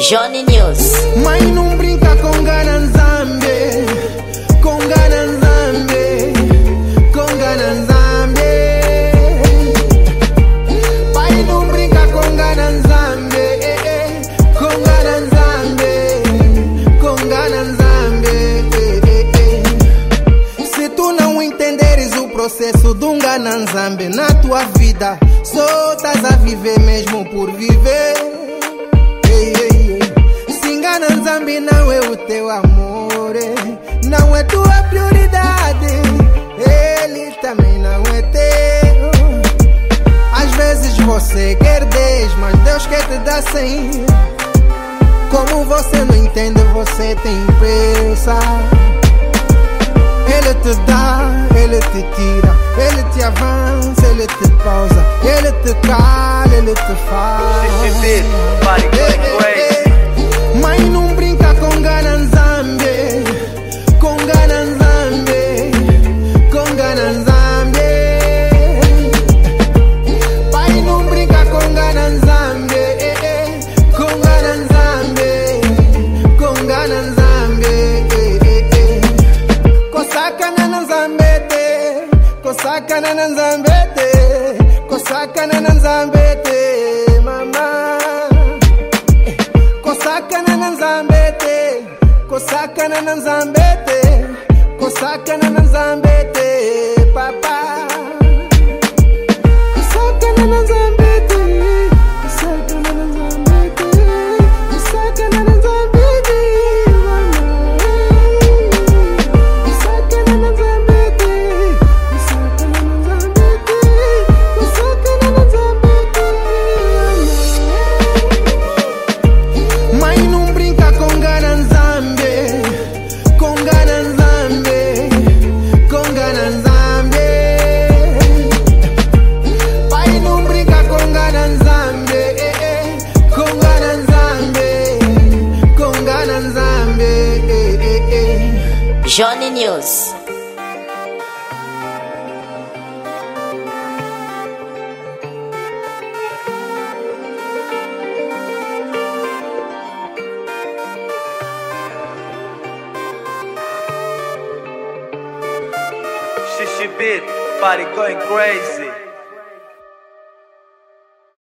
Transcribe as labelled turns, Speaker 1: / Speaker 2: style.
Speaker 1: Johnny News.
Speaker 2: Mãe não brinca com Gananzambe, com Gananzambe, com Gananzambe. Pai não brinca com Gananzambe, com Gananzambe, com Gananzambe. Se tu não entenderes o processo de um Gananzambe na tua vida, só estás a viver mesmo por viver. Gananzambe não é o teu amor, não é tua prioridade, ele também não é teu. Às vezes você quer 10, mas Deus quer te dar 100. Como você não entende, você tem pressa. Ele te dá, ele te tira, ele te avança, ele te pausa, ele te cala, ele te faz. Mãe não brinca com Gananzambe, com Gananzambe, com Gananzambe. Pai não brinca com Gananzambe, com Gananzambe, com Gananzambe. Kosaka nananzambete, kosaka nananzambete, kosaka nananzambete, mama. Kosaka nananzambete, kosaka nananzambete, kosaka nananzambete, papa. Kosaka nananzambete, kosaka nananzambete, kosaka nananzambete, mama. Kosaka nananzambete, kosaka nananzambete, kosaka nananzambete, mama. Mãe não brinca com Gananzambe, com Gananzambe, com Gananzambe. Pai não brinca com Gananzambe, com Gananzambe, com Gananzambe.
Speaker 1: Johnny News.
Speaker 3: Shishi beat, body going crazy.